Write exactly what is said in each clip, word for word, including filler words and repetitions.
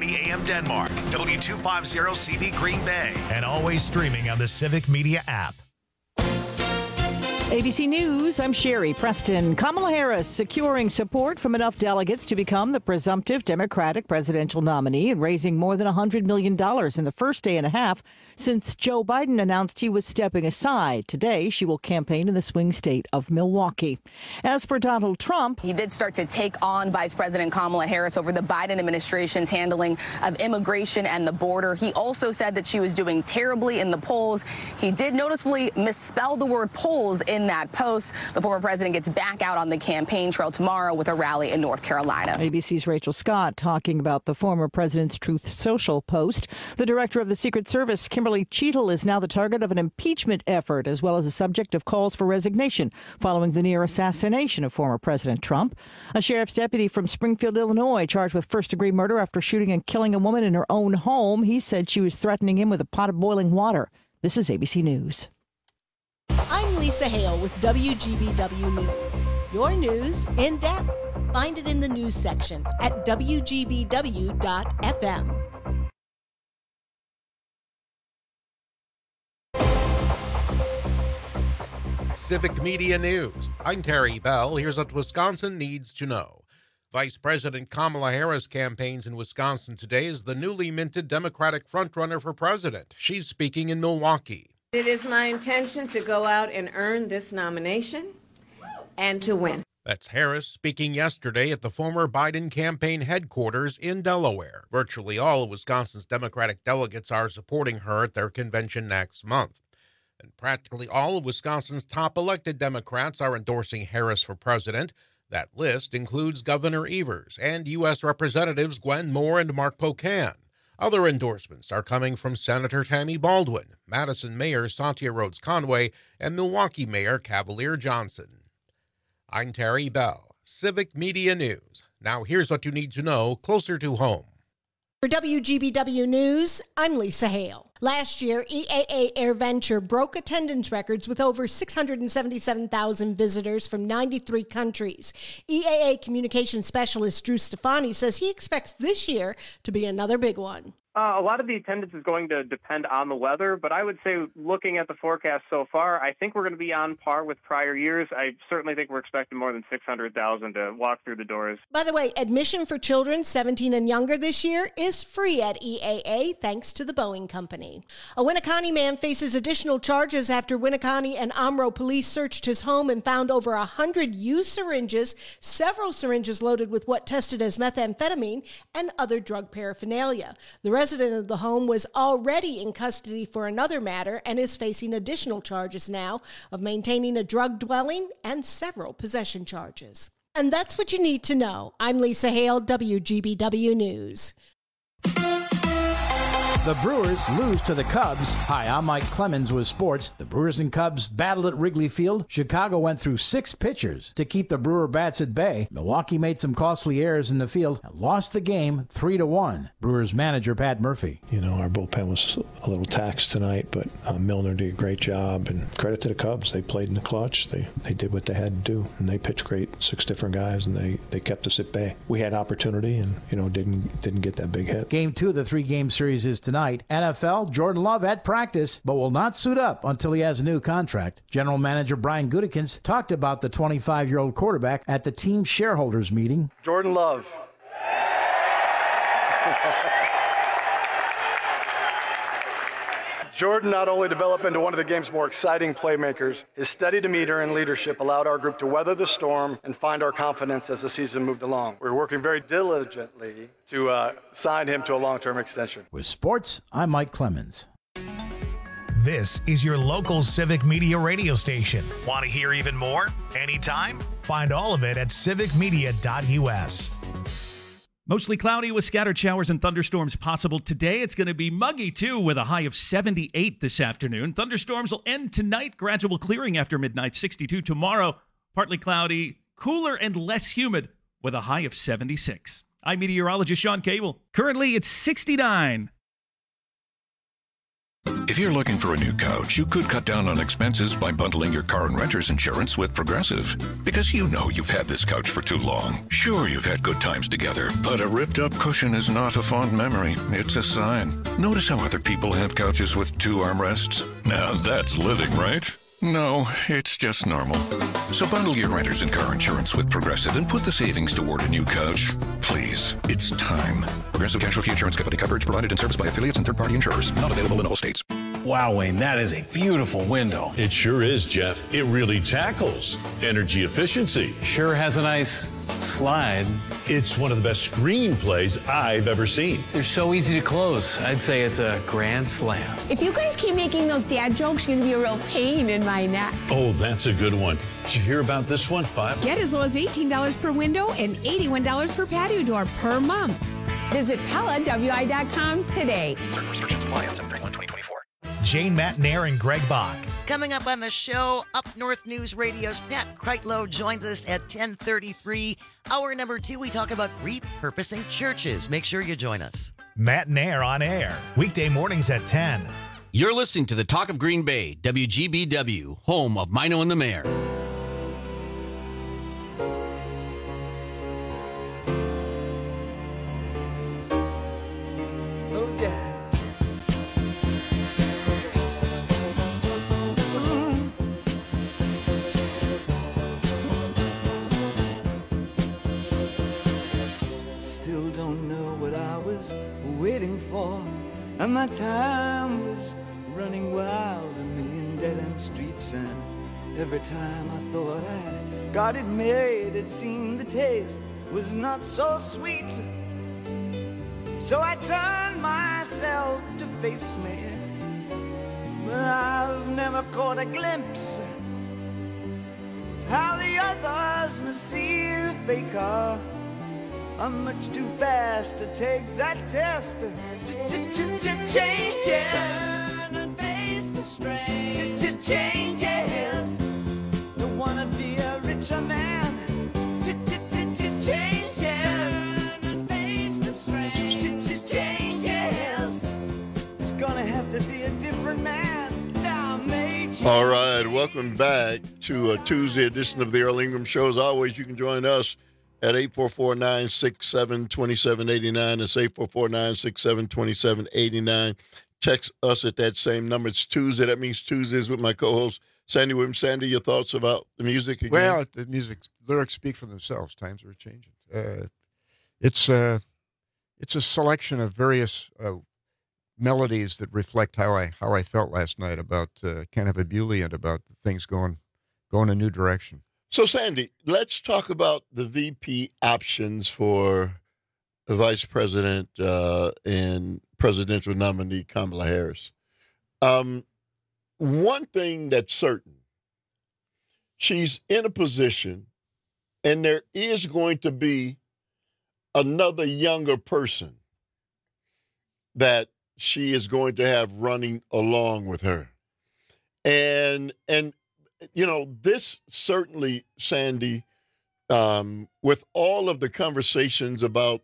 thirty a.m. Denmark, W two fifty C D Green Bay, and always streaming on the Civic Media app. A B C News, I'm Sherry Preston. Kamala Harris securing support from enough delegates to become the presumptive Democratic presidential nominee and raising more than one hundred million dollars in the first day and a half since Joe Biden announced he was stepping aside. Today, she will campaign in the swing state of Milwaukee. As for Donald Trump, he did start to take on Vice President Kamala Harris over the Biden administration's handling of immigration and the border. He also said that she was doing terribly in the polls. He did noticeably misspell the word polls in In that post. The former president gets back out on the campaign trail tomorrow with a rally in North Carolina. A B C's Rachel Scott talking about the former president's Truth Social post. The director of the Secret Service, Kimberly Cheetle, is now the target of an impeachment effort, as well as a subject of calls for resignation following the near assassination of former President Trump. A sheriff's deputy from Springfield, Illinois, charged with first-degree murder after shooting and killing a woman in her own home. He said she was threatening him with a pot of boiling water. This is A B C News. I'm Lisa Hale with W G B W News. Your news in depth. Find it in the news section at W G B W dot F M. Civic Media News. I'm Terry Bell. Here's what Wisconsin needs to know. Vice President Kamala Harris campaigns in Wisconsin today as the newly minted Democratic frontrunner for president. She's speaking in Milwaukee. It is my intention to go out and earn this nomination and to win. That's Harris speaking yesterday at the former Biden campaign headquarters in Delaware. Virtually all of Wisconsin's Democratic delegates are supporting her at their convention next month. And practically all of Wisconsin's top elected Democrats are endorsing Harris for president. That list includes Governor Evers and U S Representatives Gwen Moore and Mark Pocan. Other endorsements are coming from Senator Tammy Baldwin, Madison Mayor Satya Rhodes Conway, and Milwaukee Mayor Cavalier Johnson. I'm Terry Bell, Civic Media News. Now here's what you need to know closer to home. For W G B W News, I'm Lisa Hale. Last year, E A A AirVenture broke attendance records with over six hundred seventy-seven thousand visitors from ninety-three countries. E A A communications specialist Drew Stefani says he expects this year to be another big one. Uh, a lot of the attendance is going to depend on the weather, but I would say looking at the forecast so far, I think we're going to be on par with prior years. I certainly think we're expecting more than six hundred thousand to walk through the doors. By the way, admission for children seventeen and younger this year is free at E A A thanks to the Boeing Company. A Winneconne man faces additional charges after Winneconne and Omro police searched his home and found over one hundred used syringes, several syringes loaded with what tested as methamphetamine, and other drug paraphernalia. The resident of the home was already in custody for another matter and is facing additional charges now of maintaining a drug dwelling and several possession charges. And that's what you need to know. I'm Lisa Hale, W G B W News. The Brewers lose to the Cubs. Hi, I'm Mike Clemens with sports. The Brewers and Cubs battled at Wrigley Field. Chicago went through six pitchers to keep the Brewer bats at bay. Milwaukee made some costly errors in the field and lost the game three to one. Brewers manager Pat Murphy. You know, our bullpen was a little taxed tonight, but uh, Milner did a great job. And credit to the Cubs. They played in the clutch. They they did what they had to do. And they pitched great. Six different guys, and they, they kept us at bay. We had opportunity and, you know, didn't, didn't get that big hit. Game two of the three-game series is tonight. N F L, Jordan Love at practice, but will not suit up until he has a new contract. General Manager Brian Gutekunst talked about the twenty-five-year-old quarterback at the team shareholders meeting. Jordan Love. Jordan not only developed into one of the game's more exciting playmakers, his steady demeanor and leadership allowed our group to weather the storm and find our confidence as the season moved along. We were working very diligently to uh, sign him to a long-term extension. With sports, I'm Mike Clemens. This is your local Civic Media radio station. Want to hear even more? Anytime? Find all of it at civic media dot U S. Mostly cloudy with scattered showers and thunderstorms possible today. It's going to be muggy, too, with a high of seventy-eight this afternoon. Thunderstorms will end tonight. Gradual clearing after midnight, sixty-two tomorrow. Partly cloudy, cooler and less humid with a high of seventy-six. I'm meteorologist Sean Cable. Currently, it's sixty-nine. If you're looking for a new couch, you could cut down on expenses by bundling your car and renter's insurance with Progressive. Because you know you've had this couch for too long. Sure, you've had good times together, but a ripped-up cushion is not a fond memory. It's a sign. Notice how other people have couches with two armrests? Now that's living, right? No, it's just normal. So bundle your renters and car insurance with Progressive and put the savings toward a new couch. Please, it's time. Progressive Casualty Insurance Company. Coverage provided and serviced by affiliates and third-party insurers. Not available in all states. Wow, Wayne, that is a beautiful window. It sure is, Jeff. It really tackles energy efficiency. Sure has a nice slide. It's one of the best screenplays I've ever seen. They're so easy to close. I'd say it's a grand slam. If you guys keep making those dad jokes, you're going to be a real pain in my neck. Oh, that's a good one. Did you hear about this one? Five. Get as low as eighteen dollars per window and eighty-one dollars per patio door per month. Visit Pella W I dot com today. Certain restrictions apply on seven thirty-one twenty twenty-four. Jane Matnair and Greg Bach. Coming up on the show, Up North News Radio's Pat Kreitlow joins us at ten thirty-three. Hour number two, we talk about repurposing churches. Make sure you join us. Matnair on air, weekday mornings at ten. You're listening to the Talk of Green Bay, W G B W, home of Mino and the Mayor. Oh, yeah. Still don't know what I was waiting for, and my time was running wild, a million dead-end streets, and every time I thought I got it made, it seemed the taste was not so sweet. So I turned myself to face me, but I've never caught a glimpse of how the others must see the faker. I'm much too fast to take that test. Changes. Turn and face the strain. Changes. Don't wanna be a richer man. Changes. Turn and face the strain. Changes. It's gonna have to be a different man. Dalmatian. All right, welcome back to a Tuesday edition of the Earl Ingram Show. As always, you can join us at eight four four, nine six seven, two seven eight nine. It's eight four four, nine six seven, two seven eight nine. Text us at that same number. It's Tuesday. That means Tuesdays with my co-host, Sandy Williams. Sandy, your thoughts about the music again? Well, the music lyrics speak for themselves. Times are changing. Uh, it's, uh, it's a selection of various uh, melodies that reflect how I how I felt last night about uh, kind of ebullient about things going going a new direction. So, Sandy, let's talk about the V P options for the vice president uh, and presidential nominee Kamala Harris. Um, one thing that's certain, she's in a position, and there is going to be another younger person that she is going to have running along with her. And, and, you know, this certainly, Sandy, um, with all of the conversations about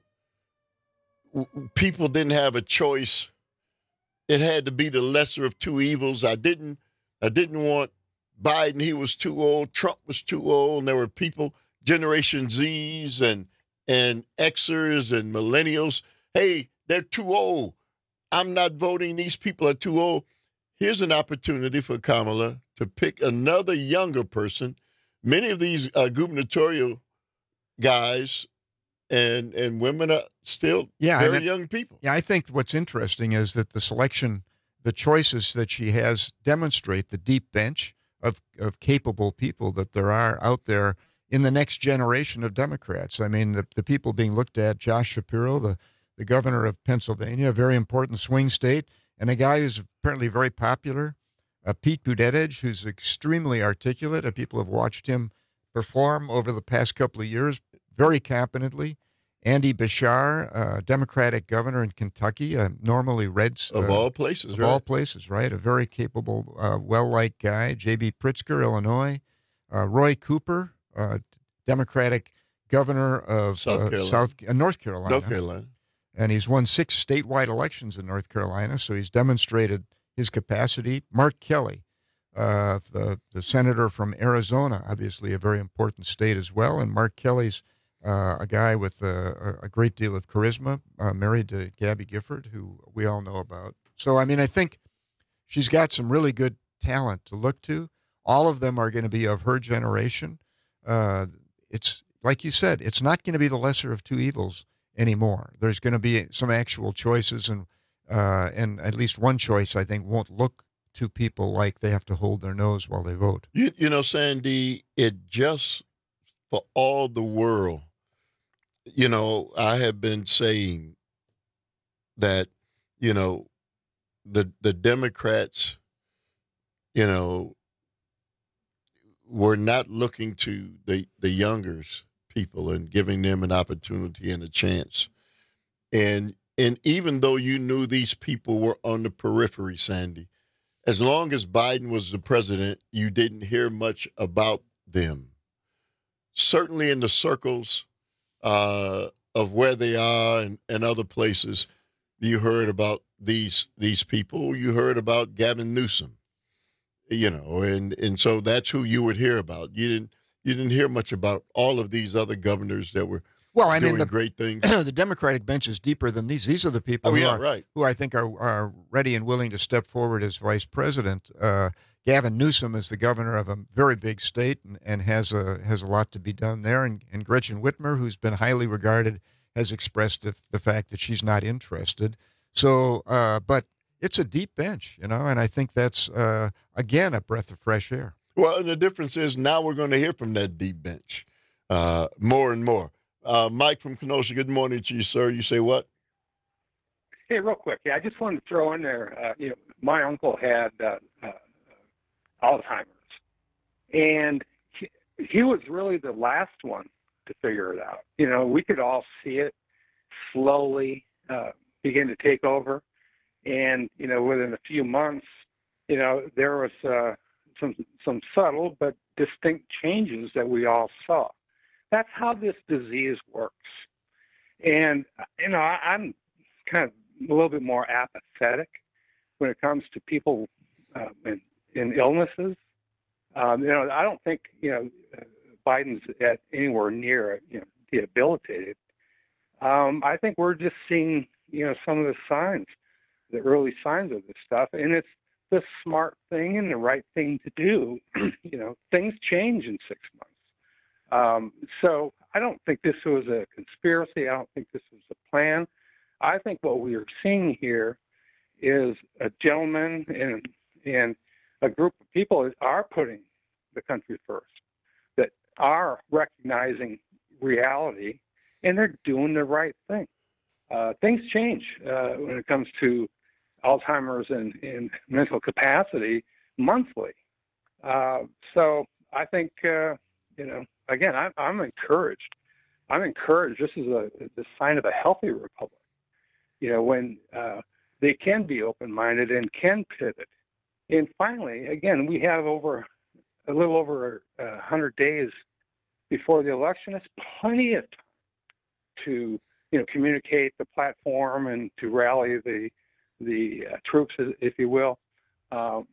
w- people didn't have a choice, it had to be the lesser of two evils. I didn't, I didn't want Biden. He was too old. Trump was too old. And there were people, Generation Zs and and Xers and millennials. Hey, they're too old. I'm not voting. These people are too old. Here's an opportunity for Kamala to pick another younger person. Many of these uh, gubernatorial guys and and women are still yeah, very it, young people. Yeah, I think what's interesting is that the selection, the choices that she has demonstrate the deep bench of, of capable people that there are out there in the next generation of Democrats. I mean, the, the people being looked at, Josh Shapiro, the, the governor of Pennsylvania, a very important swing state, and a guy who's apparently very popular, uh, Pete Buttigieg, who's extremely articulate. Uh, people have watched him perform over the past couple of years very competently. Andy Bashar, uh, Democratic governor in Kentucky, uh, normally Reds. Of uh, all places, of right? all places, right? A very capable, uh, well-liked guy. J B Pritzker, Illinois. Uh, Roy Cooper, uh, Democratic governor of South uh, Carolina. South uh, North Carolina. North Carolina. And he's won six statewide elections in North Carolina, so he's demonstrated his capacity. Mark Kelly, uh, the, the senator from Arizona, obviously a very important state as well. And Mark Kelly's uh, a guy with a, a great deal of charisma, uh, married to Gabby Gifford, who we all know about. So, I mean, I think she's got some really good talent to look to. All of them are going to be of her generation. Uh, it's like you said, it's not going to be the lesser of two evils anymore. There's going to be some actual choices, and uh, and at least one choice, I think, won't look to people like they have to hold their nose while they vote. You, you know, Sandy, it just, for all the world, you know, I have been saying that, you know, the the Democrats, you know, were not looking to the, the younger people and giving them an opportunity and a chance. And and even though you knew these people were on the periphery, Sandy, as long as Biden was the president, you didn't hear much about them. Certainly in the circles uh, of where they are and, and other places, you heard about these these people. You heard about Gavin Newsom, you know, and, and so that's who you would hear about. You didn't you didn't hear much about all of these other governors that were well, I doing mean, the, great things. The Democratic bench is deeper than these. These are the people oh, who, yeah, are, right. who I think are, are ready and willing to step forward as vice president. Uh, Gavin Newsom is the governor of a very big state and, and has a has a lot to be done there. And, and Gretchen Whitmer, who's been highly regarded, has expressed the, the fact that she's not interested. So, uh, but it's a deep bench, you know, and I think that's, uh, again, a breath of fresh air. Well, and the difference is now we're going to hear from that deep bench uh, more and more. Uh, Mike from Kenosha, good morning to you, sir. You say what? Hey, real quick. Yeah, I just wanted to throw in there, uh, you know, my uncle had uh, uh, Alzheimer's, and he, he was really the last one to figure it out. You know, we could all see it slowly uh, begin to take over, and, you know, within a few months, you know, there was uh, some some subtle but distinct changes that we all saw. That's how this disease works. And, you know, I, I'm kind of a little bit more apathetic when it comes to people um, in, in illnesses. Um, you know, I don't think, you know, Biden's at anywhere near, you know, debilitated. Um, I think we're just seeing, you know, some of the signs, the early signs of this stuff. And it's the smart thing and the right thing to do. You know, things change in six months. Um, so I don't think this was a conspiracy. I don't think this was a plan. I think what we are seeing here is a gentleman and and a group of people that are putting the country first, that are recognizing reality, and they're doing the right thing. Uh, things change uh, when it comes to Alzheimer's and, and mental capacity monthly. Uh, so I think, uh, you know, again, I'm, I'm encouraged. I'm encouraged. This is a, a sign of a healthy republic. You know, when uh, they can be open-minded and can pivot. And finally, again, we have over a little over one hundred days before the election. It's plenty of time to, you know, communicate the platform and to rally the the uh, troops, if you will. Um,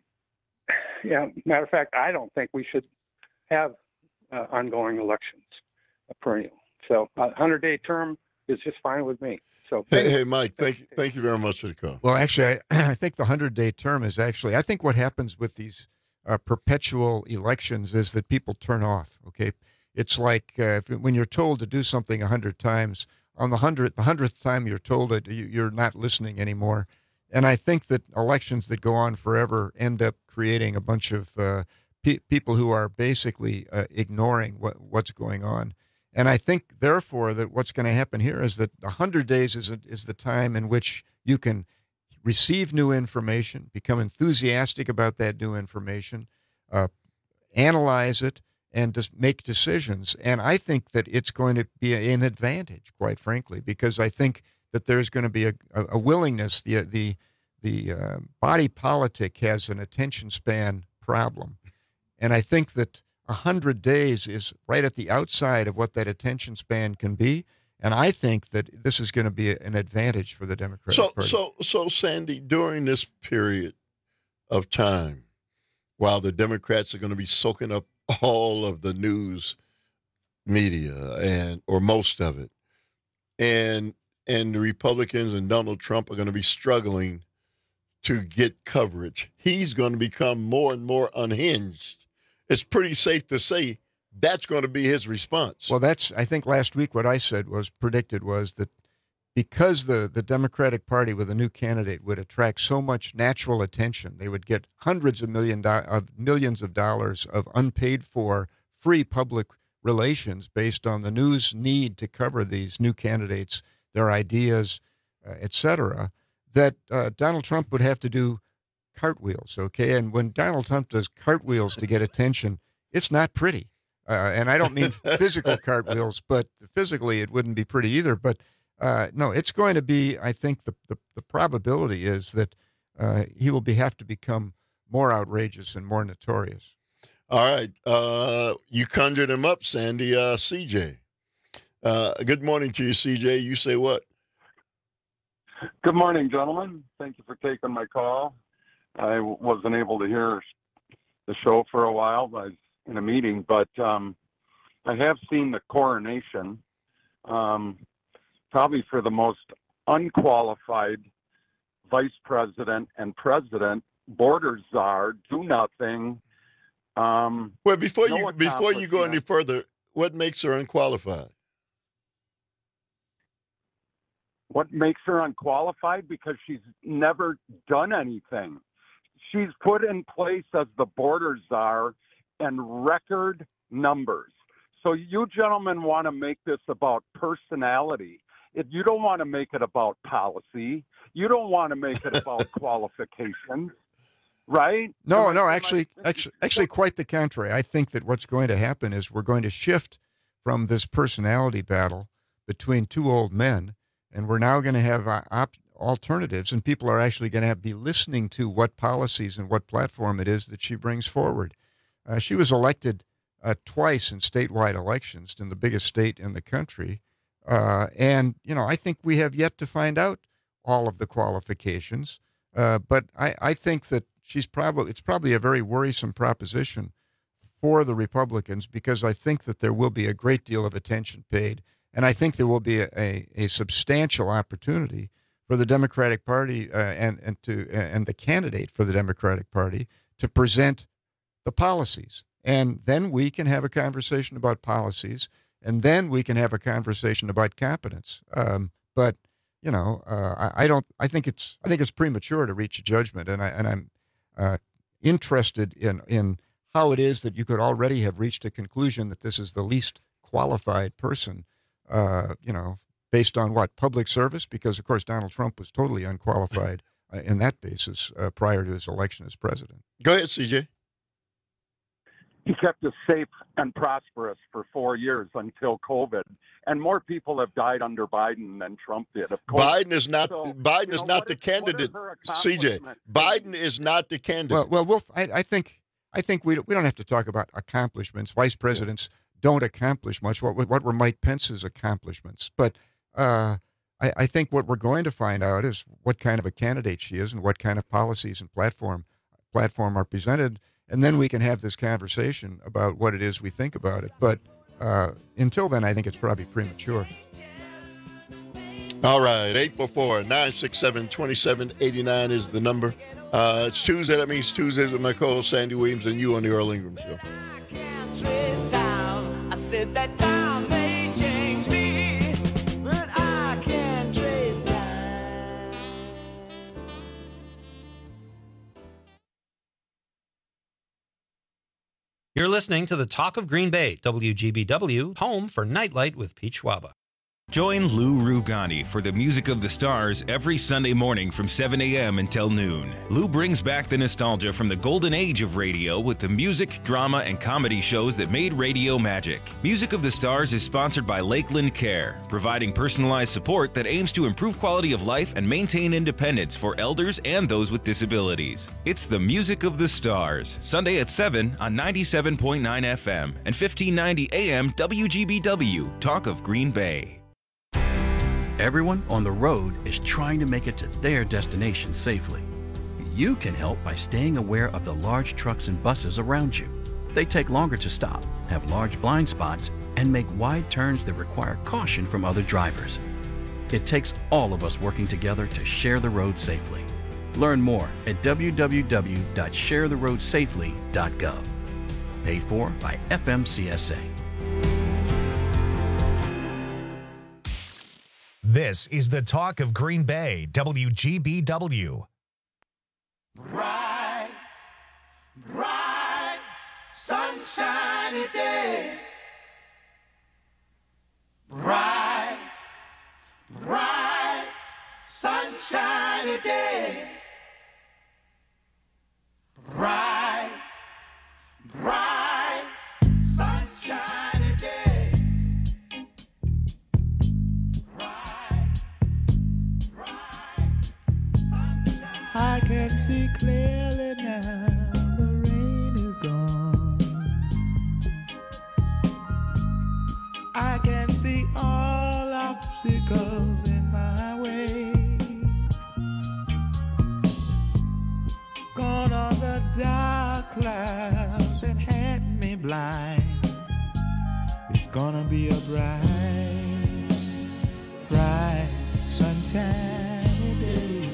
yeah, matter of fact, I don't think we should have uh, ongoing elections, a perennial. So a hundred-day term is just fine with me. So hey, hey, Mike, thank you, thank you very much for the call. Well, actually, I, I think the hundred-day term is actually, I think what happens with these uh, perpetual elections is that people turn off, okay? It's like uh, if, when you're told to do something a hundred times, on the hundredth, the hundredth time you're told it, you, you're not listening anymore. And I think that elections that go on forever end up creating a bunch of uh, pe- people who are basically uh, ignoring what, what's going on. And I think, therefore, that what's going to happen here is that one hundred days is, a, is the time in which you can receive new information, become enthusiastic about that new information, uh, analyze it, and just make decisions. And I think that it's going to be an advantage, quite frankly, because I think that there's going to be a, a willingness. The the the uh, body politic has an attention span problem, and I think that a hundred days is right at the outside of what that attention span can be, and I think that this is going to be an advantage for the Democratic so, Party. So, so, Sandy, during this period, of time while the Democrats are going to be soaking up all of the news media and or most of it. And and the Republicans and Donald Trump are going to be struggling to get coverage. He's going to become more and more unhinged. It's pretty safe to say that's going to be his response. Well, that's, I think last week what I said was predicted was that because the, the Democratic Party with a new candidate would attract so much natural attention, they would get hundreds of, million do- of millions of dollars of unpaid for free public relations based on the news need to cover these new candidates, their ideas, uh, et cetera, that uh, Donald Trump would have to do cartwheels, okay? And when Donald Trump does cartwheels to get attention, it's not pretty. Uh, and I don't mean physical cartwheels, but physically it wouldn't be pretty either. But uh, no, it's going to be, I think the, the, the probability is that uh, he will be have to become more outrageous and more notorious. All right. Uh, you conjured him up, Sandy. Uh, C J. Uh, good morning to you, C J. You say what? Good morning, gentlemen. Thank you for taking my call. I wasn't able to hear the show for a while. I was in a meeting, but um, I have seen the coronation, um, probably for the most unqualified vice president and president, border czar, do nothing. Um, well, before no you before you go any further, what makes her unqualified? What makes her unqualified? Because she's never done anything. She's put in place as the border czar and record numbers. So you gentlemen want to make this about personality. If you don't want to make it about policy, you don't want to make it about qualifications, right? No, no, actually, actually, actually, quite the contrary. I think that what's going to happen is we're going to shift from this personality battle between two old men, and we're now going to have uh, op- alternatives, and people are actually going to have be listening to what policies and what platform it is that she brings forward. Uh, she was elected uh, twice in statewide elections in the biggest state in the country, uh, and you know I think we have yet to find out all of the qualifications. Uh, but I, I think that she's probably it's probably a very worrisome proposition for the Republicans because I think that there will be a great deal of attention paid. And I think there will be a, a, a substantial opportunity for the Democratic Party uh, and and to uh, and the candidate for the Democratic Party to present the policies, and then we can have a conversation about policies, and then we can have a conversation about competence. Um, but you know, uh, I, I don't. I think it's I think it's premature to reach a judgment, and I and I'm uh, interested in in how it is that you could already have reached a conclusion that this is the least qualified person. Uh, you know, based on what? Public service? Because, of course, Donald Trump was totally unqualified uh, in that basis uh, prior to his election as president. Go ahead, C J. He kept us safe and prosperous for four years until COVID, and more people have died under Biden than Trump did. Of course, Biden is not. So, Biden you is know, not what the is- candidate. what are her C J. accomplishments? Biden is not the candidate. Well, well, we'll I, I think I think we we don't have to talk about accomplishments. Vice presidents don't accomplish much. What what were Mike Pence's accomplishments? But uh, I, I think what we're going to find out is what kind of a candidate she is and what kind of policies and platform platform are presented, and then we can have this conversation about what it is we think about it. But uh, until then, I think it's probably premature. All right, eight four four, nine six seven, two seven eight nine is the number. Uh, it's Tuesday. That means Tuesdays with my co-host Sandy Williams and you on the Earl Ingram Show. I said that time may change me, but I can't trace time. You're listening to the Talk of Green Bay, W G B W, home for Nightlight with Pete Schwaba. Join Lou Rugani for the Music of the Stars every Sunday morning from seven a.m. until noon. Lou brings back the nostalgia from the golden age of radio with the music, drama, and comedy shows that made radio magic. Music of the Stars is sponsored by Lakeland Care, providing personalized support that aims to improve quality of life and maintain independence for elders and those with disabilities. It's the Music of the Stars, Sunday at seven on ninety-seven point nine F M and fifteen ninety A M W G B W, Talk of Green Bay. Everyone on the road is trying to make it to their destination safely. You can help by staying aware of the large trucks and buses around you. They take longer to stop, have large blind spots, and make wide turns that require caution from other drivers. It takes all of us working together to share the road safely. Learn more at w w w dot share the road safely dot gov. Paid for by F M C S A. This is the Talk of Green Bay, W G B W. Bright, bright, sunshiny day. Bright, bright, sunshiny day. Bright, bright, sunshiny day. Bright, bright, sunshiny. I can see clearly now, the rain is gone. I can see all obstacles in my way. Gone are the dark clouds that had me blind. It's gonna be a bright, bright, sunshiny day.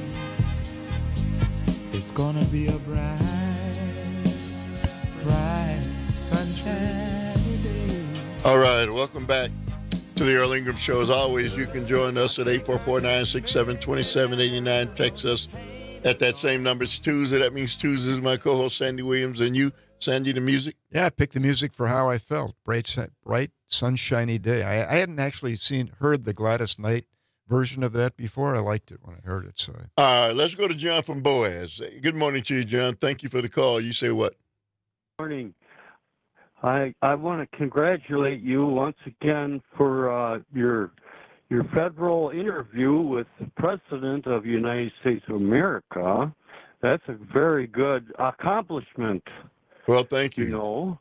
It's gonna be a bright, bright, sunshiny day. All right, welcome back to the Earl Ingram Show. As always, you can join us at eight four four, nine six seven, two seven eight nine. Text us at that same number. It's Tuesday. That means Tuesday is my co-host, Sandy Williams. And you, Sandy, the music? Yeah, I picked the music for How I Felt. Bright, bright sunshiny day. I, I hadn't actually seen heard the Gladys Knight version of that before. I liked it when I heard it. So. All right, let's go to John from Boaz. Good morning to you, John. Thank you for the call. You say what? Morning. I I want to congratulate you once again for uh, your your federal interview with the President of the United States of America. That's a very good accomplishment. Well, thank you. You know.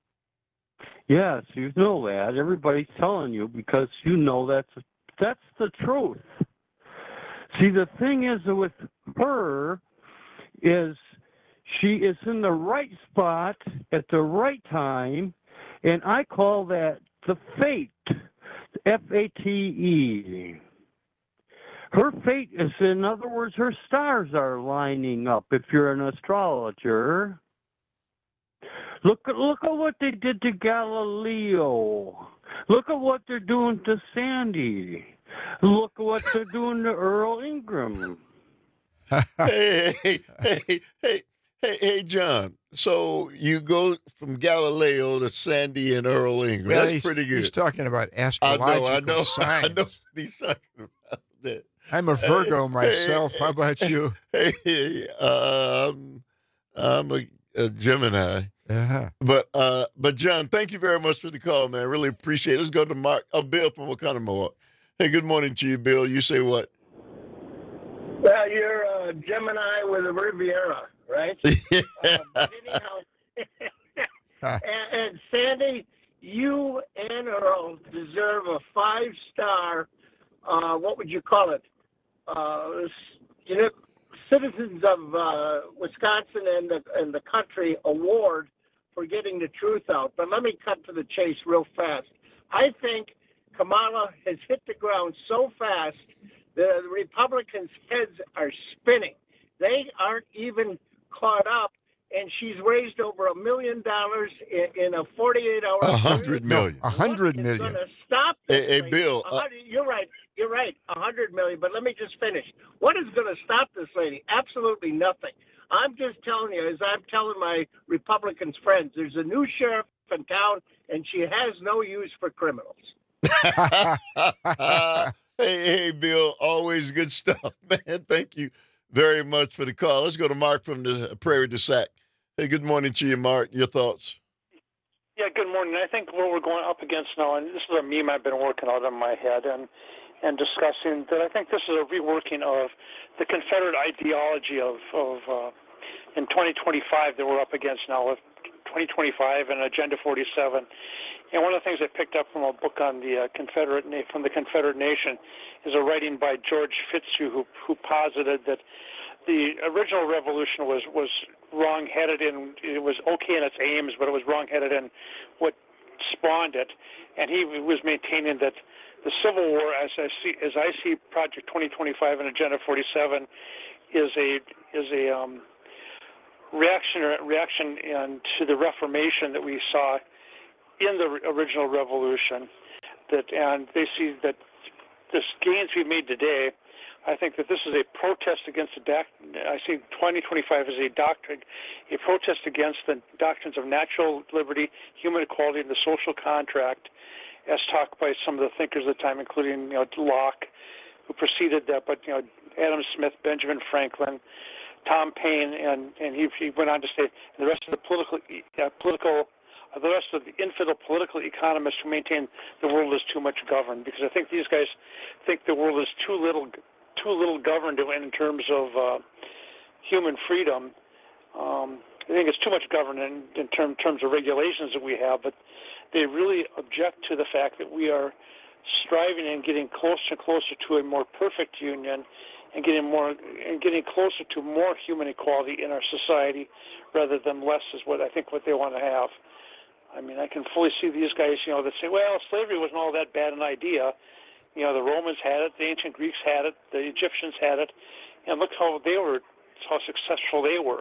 Yes, you know that. Everybody's telling you because you know that's that's the truth. See, the thing is with her is she is in the right spot at the right time, and I call that the fate, F A T E. Her fate is, in other words, her stars are lining up, if you're an astrologer. Look at, look at what they did to Galileo. Look at what they're doing to Sandy. Look at what they're doing to Earl Ingram. hey, hey, hey, hey. Hey, hey, John. So you go from Galileo to Sandy and Earl Ingram. Well, That's he's, pretty good. He's talking about astrological I know, I know, signs. I know what he's talking about. That. I'm a Virgo hey, myself. Hey, How about you? Hey, hey uh, I'm, I'm a, a Gemini. Uh-huh. But, uh, but John, thank you very much for the call, man. Really appreciate it. Let's go to Mark. Oh, Bill from Oconomowoc. Hey, good morning to you, Bill. You say what? Well, you're a Gemini with a Riviera, right? uh, but anyhow, and, and Sandy, you and Earl deserve a five-star, uh, what would you call it? Uh, you know, Citizens of uh, Wisconsin and the, and the country award for getting the truth out. But let me cut to the chase real fast. I think Kamala has hit the ground so fast the Republicans' heads are spinning. They aren't even caught up, and she's raised over a million dollars in, in a forty-eight hour A hundred million. A hundred million. Going to stop this Hey, hey lady? Bill. A hundred- you're right. You're right. A hundred million. But let me just finish. What is going to stop this lady? Absolutely nothing. I'm just telling you, as I'm telling my Republican friends, there's a new sheriff in town, and she has no use for criminals. Hey, hey, Bill, always good stuff, man. Thank you very much for the call. Let's go to Mark from the Prairie du Sac. Hey, good morning to you, Mark. Your thoughts? Yeah, good morning. I think what we're going up against now, and this is a meme I've been working out in my head and and discussing, that I think this is a reworking of the Confederate ideology of, of uh, in twenty twenty-five that we're up against now, with twenty twenty-five and Agenda forty-seven. And one of the things I picked up from a book on the uh, Confederate from the Confederate Nation is a writing by George Fitzhugh, who who posited that the original revolution was was wrong-headed in it was okay in its aims, but it was wrong-headed in what spawned it, and he was maintaining that the Civil War, as I see as I see Project twenty twenty-five and Agenda forty-seven, is a is a um, reaction reaction and to the Reformation that we saw in the original revolution. That and they see that the gains we've made today. I think that this is a protest against the doc- I see twenty twenty-five as a doctrine, a protest against the doctrines of natural liberty, human equality, and the social contract, as talked by some of the thinkers of the time, including you know Locke, who preceded that, but you know Adam Smith, Benjamin Franklin, Tom Paine, and and he, he went on to say the rest of the political uh, political. The rest of the infidel political economists who maintain the world is too much governed, because I think these guys think the world is too little, too little governed in terms of uh, human freedom. Um, I think it's too much governed in, in term, terms of regulations that we have, but they really object to the fact that we are striving and getting closer and closer to a more perfect union, and getting more and getting closer to more human equality in our society, rather than less is what I think what they want to have. I mean, I can fully see these guys, you know, that say, well, slavery wasn't all that bad an idea. You know, the Romans had it, the ancient Greeks had it, the Egyptians had it, and look how they were, how successful they were.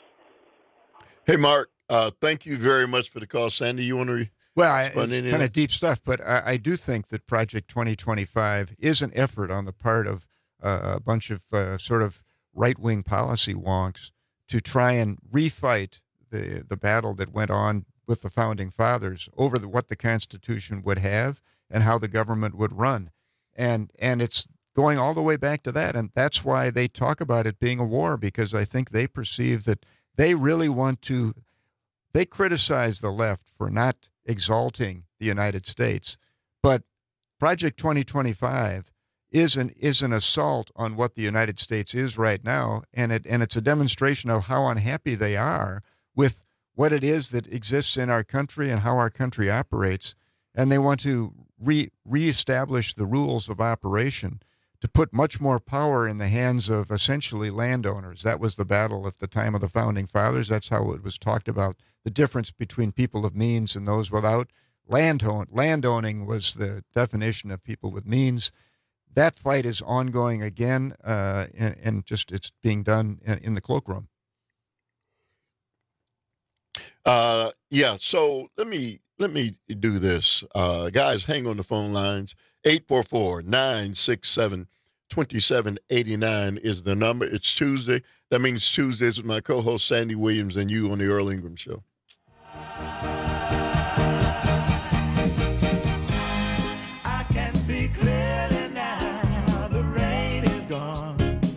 Hey, Mark, uh, thank you very much for the call. Sandy, you want to re- Well, I, it's kind of deep stuff, but I, I do think that Project twenty twenty-five is an effort on the part of uh, a bunch of uh, sort of right-wing policy wonks to try and refight the the battle that went on with the Founding Fathers over the, what the Constitution would have and how the government would run. And and it's going all the way back to that. And that's why they talk about it being a war, because I think they perceive that they really want to, they criticize the left for not exalting the United States. But Project twenty twenty-five is an, is an assault on what the United States is right now. And it and it's a demonstration of how unhappy they are with what it is that exists in our country and how our country operates, and they want to re reestablish the rules of operation to put much more power in the hands of essentially landowners. That was the battle at the time of the Founding Fathers. That's how it was talked about, the difference between people of means and those without. Landowning, landowning was the definition of people with means. That fight is ongoing again, uh, and, and just it's being done in, in the cloakroom. Uh, yeah, so let me let me do this. Uh, guys, hang on the phone lines. eight four four, nine six seven, two seven eight nine is the number. It's Tuesday. That means Tuesdays with my co-host Sandy Williams and you on the Earl Ingram Show. I can see clearly now, the rain is gone.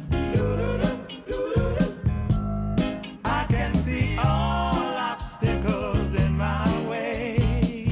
I can see all obstacles in my way.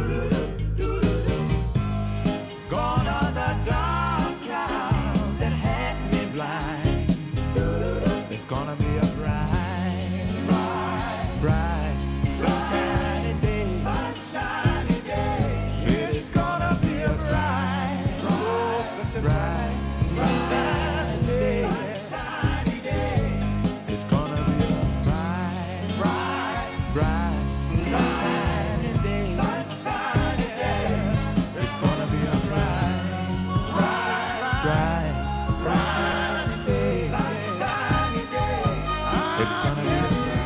Gone are the dark clouds that had me blind. It's gonna be a bright, bright, bright, sunshiny day. Sunshiny day. It is gonna be a bright, oh, such a bright, sunshiny day. Sunshiny day. It's gonna be a bright, bright, bright, sunshiny day. Sunshiny day. It's gonna be a bright, bright, bright, sunshiny day. Sunshiny day. It's gonna be a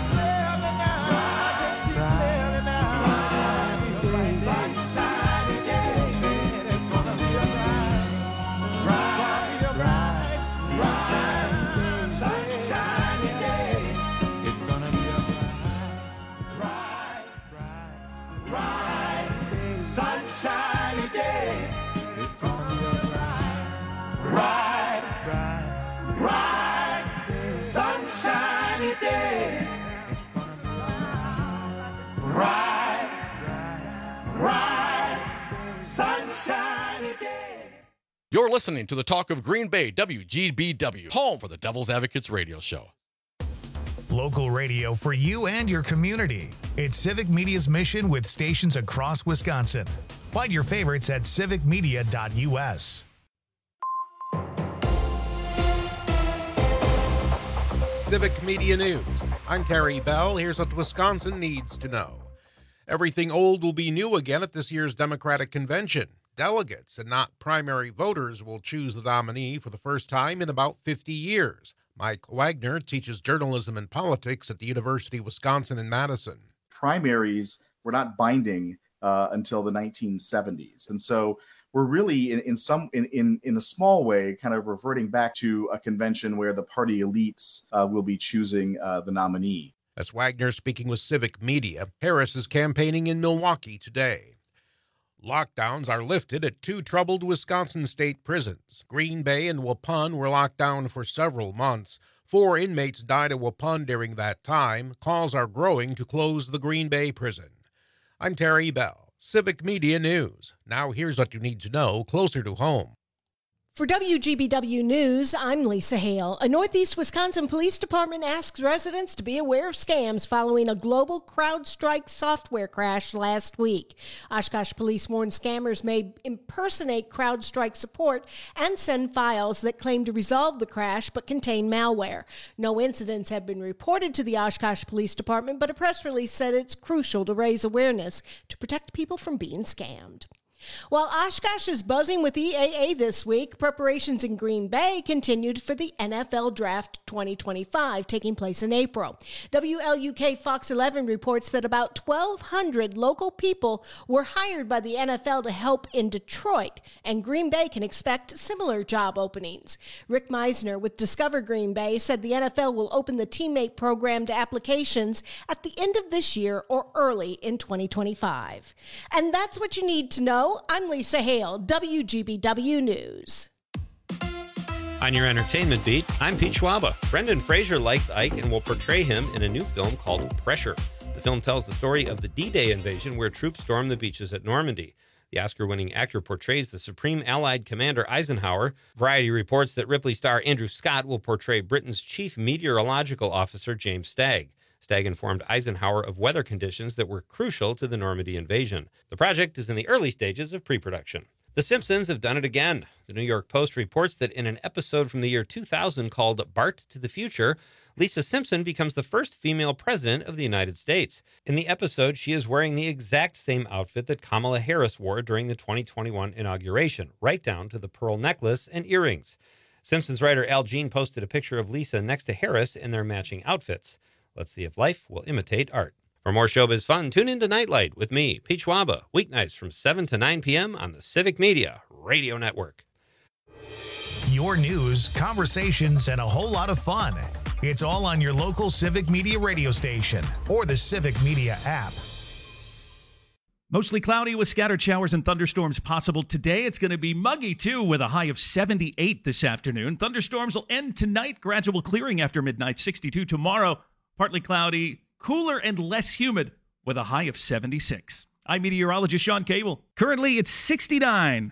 You're listening to the Talk of Green Bay, W G B W, home for the Devil's Advocates radio show. Local radio for you and your community. It's Civic Media's mission with stations across Wisconsin. Find your favorites at civic media dot U S. Civic Media News. I'm Terry Bell. Here's what Wisconsin needs to know. Everything old will be new again at this year's Democratic Convention. Delegates and not primary voters will choose the nominee for the first time in about fifty years. Mike Wagner teaches journalism and politics at the University of Wisconsin in Madison. Primaries were not binding uh, until the nineteen seventies. And so we're really in, in some in, in in a small way kind of reverting back to a convention where the party elites uh, will be choosing uh, the nominee. That's Wagner speaking with Civic Media. Harris is campaigning in Milwaukee today. Lockdowns are lifted at two troubled Wisconsin state prisons. Green Bay and Waupun were locked down for several months. Four inmates died at Waupun during that time. Calls are growing to close the Green Bay prison. I'm Terry Bell, Civic Media News. Now here's what you need to know closer to home. For W G B W News, I'm Lisa Hale. A Northeast Wisconsin Police Department asks residents to be aware of scams following a global CrowdStrike software crash last week. Oshkosh Police warned scammers may impersonate CrowdStrike support and send files that claim to resolve the crash but contain malware. No incidents have been reported to the Oshkosh Police Department, but a press release said it's crucial to raise awareness to protect people from being scammed. While Oshkosh is buzzing with E A A this week, preparations in Green Bay continued for the N F L Draft twenty twenty-five, taking place in April. W L U K Fox eleven reports that about twelve hundred local people were hired by the N F L to help in Detroit, and Green Bay can expect similar job openings. Rick Meisner with Discover Green Bay said the N F L will open the teammate program to applications at the end of this year or early in twenty twenty-five. And that's what you need to know. I'm Lisa Hale, W G B W News. On your entertainment beat, I'm Pete Schwaba. Brendan Fraser likes Ike and will portray him in a new film called Pressure. The film tells the story of the D-Day invasion where troops stormed the beaches at Normandy. The Oscar-winning actor portrays the Supreme Allied Commander Eisenhower. Variety reports that Ripley star Andrew Scott will portray Britain's chief meteorological officer, James Stagg. Stagg informed Eisenhower of weather conditions that were crucial to the Normandy invasion. The project is in the early stages of pre-production. The Simpsons have done it again. The New York Post reports that in an episode from the year two thousand called Bart to the Future, Lisa Simpson becomes the first female president of the United States. In the episode, she is wearing the exact same outfit that Kamala Harris wore during the twenty twenty-one inauguration, right down to the pearl necklace and earrings. Simpsons writer Al Jean posted a picture of Lisa next to Harris in their matching outfits. Let's see if life will imitate art. For more showbiz fun, tune in to Nightlight with me, Pete Schwaba, weeknights from seven to nine p.m. on the Civic Media Radio Network. Your news, conversations, and a whole lot of fun. It's all on your local Civic Media radio station or the Civic Media app. Mostly cloudy with scattered showers and thunderstorms possible today. It's going to be muggy, too, with a high of seventy-eight this afternoon. Thunderstorms will end tonight. Gradual clearing after midnight, sixty-two tomorrow. Partly cloudy, cooler and less humid with a high of seventy-six. I'm meteorologist Sean Cable. Currently, it's sixty-nine.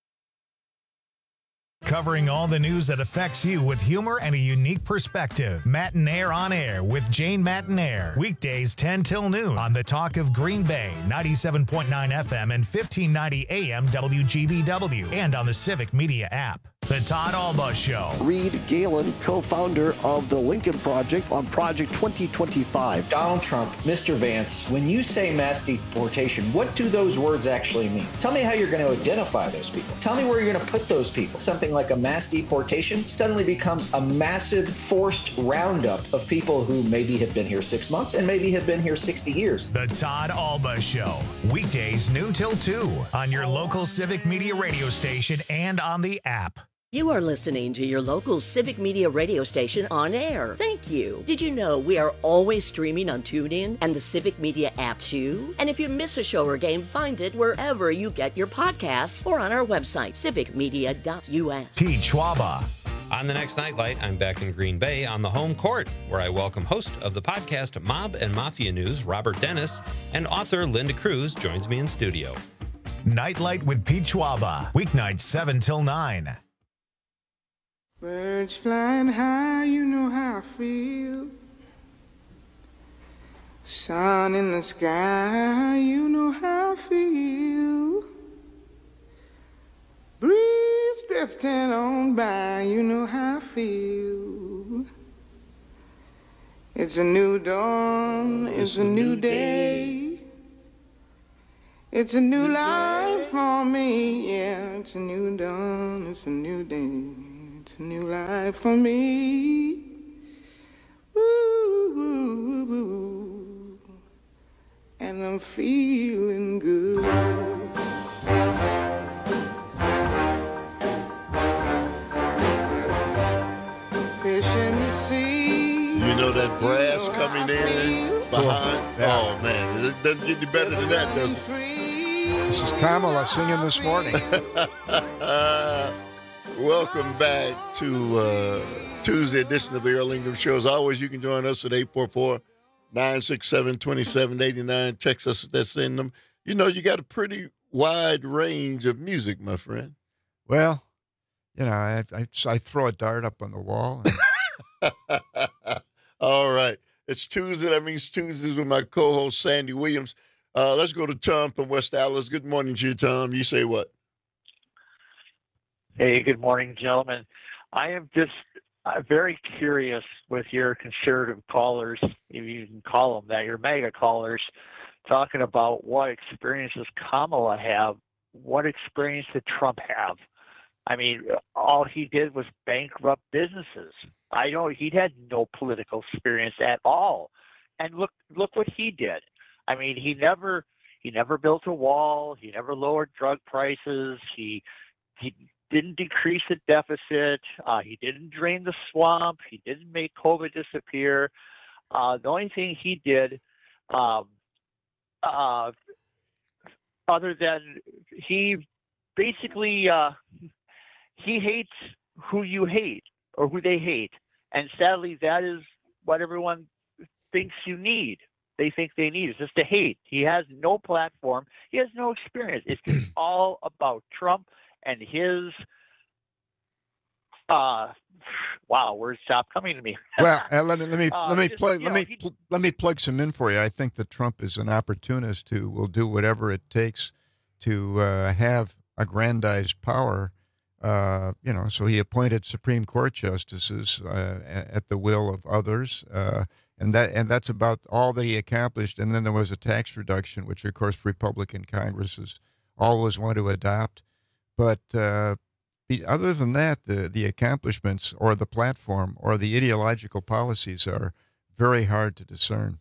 Covering all the news that affects you with humor and a unique perspective. Matinaire on Air with Jane Matinaire. Weekdays ten till noon on the Talk of Green Bay, ninety-seven point nine F M and fifteen ninety A M W G B W, and on the Civic Media app. The Todd Alba Show. Reed Galen, co-founder of the Lincoln Project on Project twenty twenty-five. Donald Trump, Mister Vance, when you say mass deportation, what do those words actually mean? Tell me how you're going to identify those people. Tell me where you're going to put those people. Something like a mass deportation suddenly becomes a massive forced roundup of people who maybe have been here six months and maybe have been here sixty years. The Todd Alba Show. Weekdays noon till two on your local Civic Media radio station and on the app. You are listening to your local Civic Media radio station on air. Thank you. Did you know we are always streaming on TuneIn and the Civic Media app too? And if you miss a show or game, find it wherever you get your podcasts or on our website, civic media dot U S. Pete Schwaba. On the next Nightlight, I'm back in Green Bay on the home court, where I welcome host of the podcast Mob and Mafia News, Robert Dennis, and author Linda Cruz joins me in studio. Nightlight with Pete Schwaba. Weeknights seven till nine. Birds flying high, you know how I feel. Sun in the sky, you know how I feel. Breeze drifting on by, you know how I feel. It's a new dawn, it's a new day. It's a new life for me, yeah. It's a new dawn, it's a new day. It's a new life for me. Ooh, ooh, ooh. And I'm feeling good. Fish in the sea. You know that brass coming in behind? Yeah. Oh, man. It doesn't get any better than that, does it? This is Kamala singing this morning. Welcome back to uh, Tuesday edition of the Earl Ingram Show. As always, you can join us at eight four four, nine six seven, two seven eight nine. Text us at that send them. You know, you got a pretty wide range of music, my friend. Well, you know, I, I, I throw a dart up on the wall. And... All right. It's Tuesday. That means Tuesdays with my co-host, Sandy Williams. Uh, let's go to Tom from West Dallas. Good morning to you, Tom. You say what? Hey, good morning, gentlemen. I am just uh, very curious with your conservative callers, if you can call them that, your mega callers, talking about what experiences Kamala have. What experience did Trump have? I mean, all he did was bankrupt businesses. I know he had no political experience at all. And look, look what he did. I mean, he never, he never built a wall. He never lowered drug prices. He, he didn't decrease the deficit. Uh, he didn't drain the swamp. He didn't make COVID disappear. Uh, the only thing he did, um, uh, other than he basically, uh, he hates who you hate or who they hate. And sadly, that is what everyone thinks you need. They think they need is just to hate. He has no platform. He has no experience. It's just all about Trump and his, uh, wow, words stop coming to me. Well, uh, let me let me Uh, let me just, plug you let know, me he- pl- let me plug some in for you. I think that Trump is an opportunist who will do whatever it takes to uh, have aggrandized power. Uh, you know, so he appointed Supreme Court justices uh, a- at the will of others, uh, and that and that's about all that he accomplished. And then there was a tax reduction, which of course Republican Congresses always want to adopt. But uh, the, other than that, the the accomplishments or the platform or the ideological policies are very hard to discern.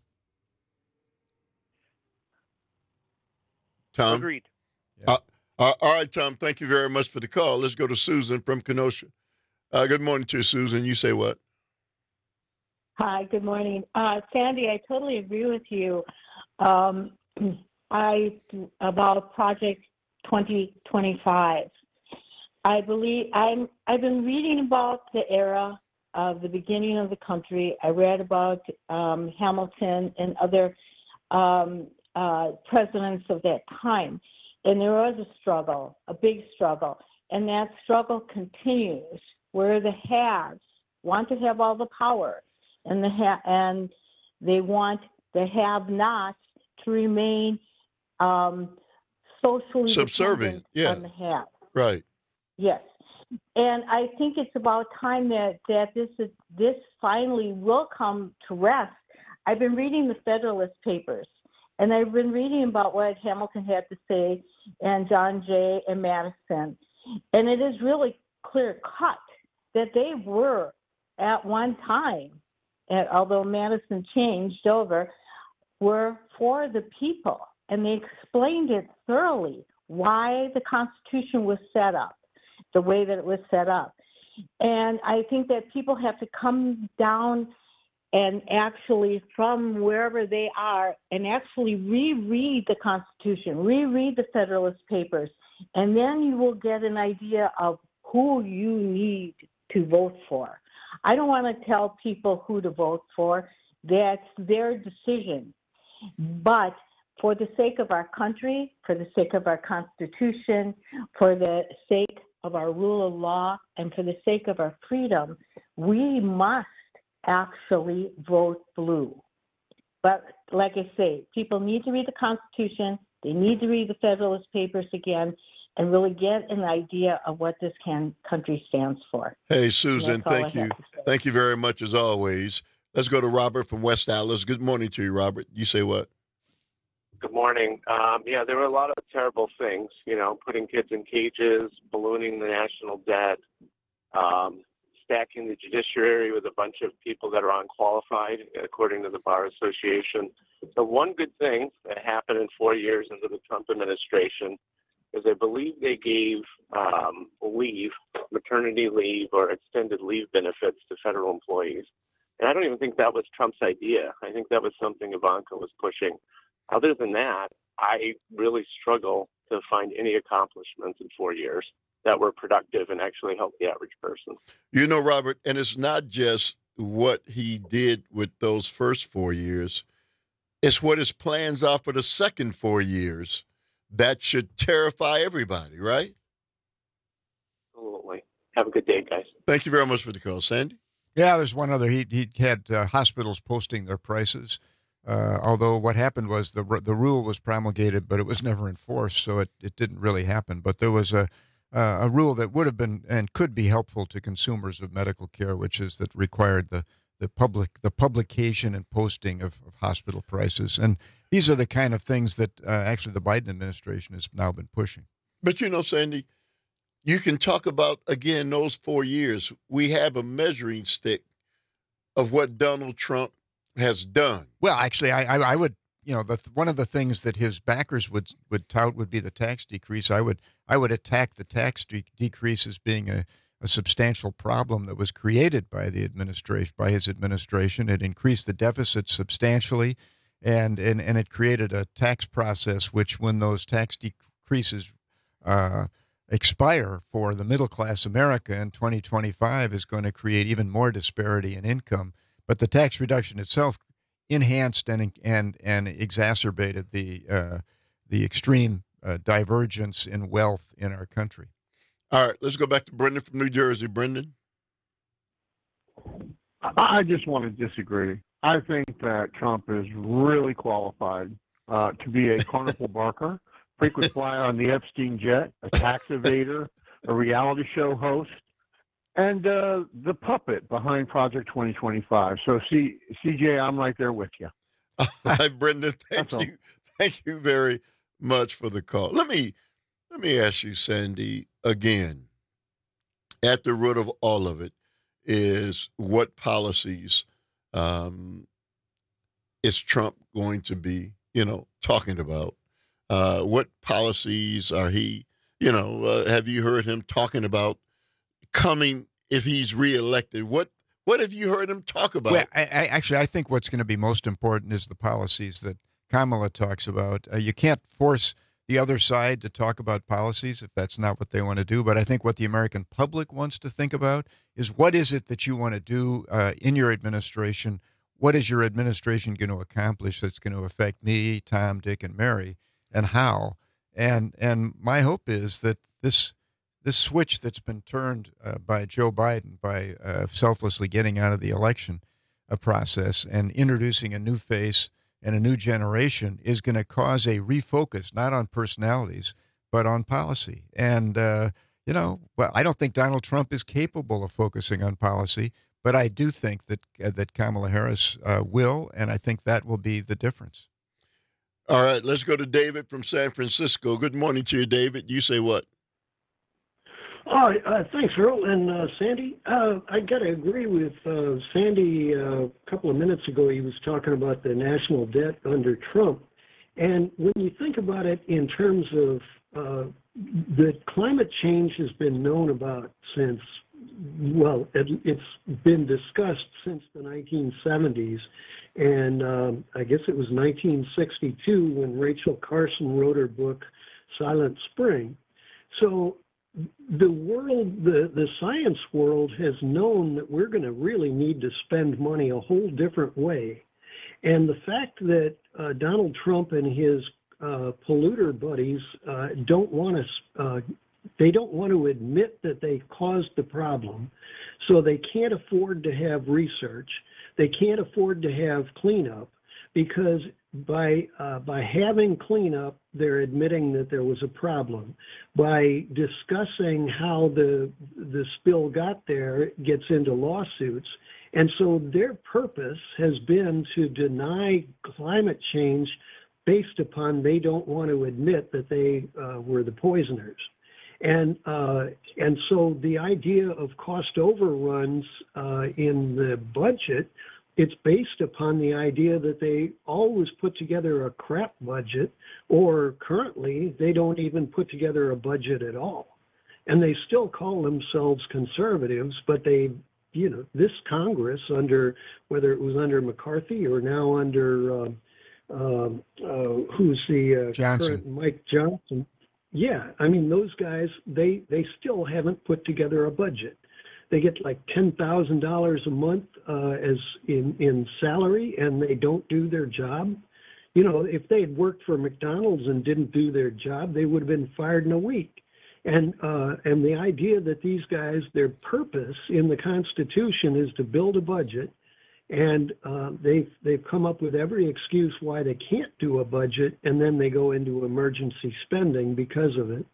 Tom? Agreed. Uh, uh, all right, Tom, thank you very much for the call. Let's go to Susan from Kenosha. Uh, good morning to you, Susan. You say what? Hi, good morning. Uh, Sandy, I totally agree with you. Um, I about Project twenty twenty-five. I believe I'm I've been reading about the era of the beginning of the country. I read about um, Hamilton and other um, uh, presidents of that time. And there was a struggle, a big struggle. And that struggle continues where the haves want to have all the power and the ha- and they want the have-nots to remain um, socially Subservient, dependent yeah. on the have. Right. Yes. And I think it's about time that, that this is this finally will come to rest. I've been reading the Federalist Papers, and I've been reading about what Hamilton had to say, and John Jay and Madison. And it is really clear cut that they were at one time, and although Madison changed over, were for the people. And they explained it thoroughly, why the Constitution was set up the way that it was set up. And I think that people have to come down and actually, from wherever they are, and actually reread the Constitution, reread the Federalist Papers, and then you will get an idea of who you need to vote for. I don't want to tell people who to vote for. That's their decision. But for the sake of our country, for the sake of our Constitution, for the sake of our rule of law, and for the sake of our freedom, we must actually vote blue. But like I say, people need to read the Constitution, they need to read the Federalist Papers again, and really get an idea of what this can, country stands for. Hey, Susan, that's all thank I have you. to say. Thank you very much as always. Let's go to Robert from West Allis. Good morning to you, Robert. You say what? Good morning. Um, yeah, there were a lot of terrible things, you know, putting kids in cages, ballooning the national debt, um, stacking the judiciary with a bunch of people that are unqualified, according to the Bar Association. So one good thing that happened in four years into the Trump administration is I believe they gave um, leave, maternity leave or extended leave benefits to federal employees. And I don't even think that was Trump's idea. I think that was something Ivanka was pushing. Other than that, I really struggle to find any accomplishments in four years that were productive and actually helped the average person. You know, Robert, and it's not just what he did with those first four years. It's what his plans are for the second four years. That should terrify everybody, right? Absolutely. Have a good day, guys. Thank you very much for the call. Sandy? Yeah, there's one other. He, he had uh, hospitals posting their prices. Uh, although what happened was the the rule was promulgated, but it was never enforced, so it, it didn't really happen. But there was a uh, a rule that would have been and could be helpful to consumers of medical care, which is that required the the public the publication and posting of, of hospital prices. And these are the kind of things that uh, actually the Biden administration has now been pushing. But you know, Sandy, you can talk about again those four years. We have a measuring stick of what Donald Trump has done. Well, actually, I, I, I would, you know, the, one of the things that his backers would would tout would be the tax decrease. I would I would attack the tax de- decrease as being a, a substantial problem that was created by the administration, by his administration. It increased the deficit substantially, and and, and it created a tax process which, when those tax decreases uh, expire for the middle class America in twenty twenty-five, is going to create even more disparity in income. But the tax reduction itself enhanced and and and exacerbated the uh, the extreme uh, divergence in wealth in our country. All right, let's go back to Brendan from New Jersey. Brendan? I just want to disagree. I think that Trump is really qualified uh, to be a carnival barker, frequent flyer on the Epstein jet, a tax evader, a reality show host, and uh, the puppet behind Project twenty twenty-five. So, C- CJ, I'm right there with you. Hi, Brendan. Thank That's you. All. Thank you very much for the call. Let me let me ask you, Sandy, again. At the root of all of it is what policies um, is Trump going to be, you know, talking about? Uh, what policies are he, you know, uh, have you heard him talking about coming if he's reelected? What what have you heard him talk about? Well, I, I, actually, I think what's going to be most important is the policies that Kamala talks about. Uh, you can't force the other side to talk about policies if that's not what they want to do. But I think what the American public wants to think about is what is it that you want to do uh, in your administration? What is your administration going to accomplish that's going to affect me, Tom, Dick, and Mary, and how? And and my hope is that this this switch that's been turned uh, by Joe Biden by uh, selflessly getting out of the election uh, process and introducing a new face and a new generation is going to cause a refocus, not on personalities, but on policy. And, uh, you know, well, I don't think Donald Trump is capable of focusing on policy, but I do think that uh, that Kamala Harris uh, will, and I think that will be the difference. All right, let's go to David from San Francisco. Good morning to you, David. You say what? Oh, uh, thanks, Earl and uh, Sandy. Uh, I got to agree with uh, Sandy. Uh, a couple of minutes ago, he was talking about the national debt under Trump. And when you think about it in terms of uh, the climate change has been known about since, well, it, it's been discussed since the nineteen seventies. And um, I guess it was nineteen sixty-two when Rachel Carson wrote her book, Silent Spring. So the world, the, the science world has known that we're going to really need to spend money a whole different way. And the fact that uh, Donald Trump and his uh, polluter buddies uh, don't want to, uh, they don't want to admit that they caused the problem, so they can't afford to have research. They can't afford to have cleanup, because by uh, by having cleanup, they're admitting that there was a problem. By discussing how the the spill got there, it gets into lawsuits, And so their purpose has been to deny climate change based upon they don't want to admit that they uh, were the poisoners. And uh, and so the idea of cost overruns uh, in the budget, it's based upon the idea that they always put together a crap budget, or currently they don't even put together a budget at all. And they still call themselves conservatives, but they, you know, this Congress, under whether it was under McCarthy or now under uh, uh, uh, who's the uh, current Mike Johnson. Yeah, I mean, those guys, they, they still haven't put together a budget. They get like ten thousand dollars a month uh, as in, in salary, and they don't do their job. You know, if they had worked for McDonald's and didn't do their job, they would have been fired in a week. And uh, and the idea that these guys, their purpose in the Constitution is to build a budget, and uh, they've, they've come up with every excuse why they can't do a budget, and then they go into emergency spending because of it.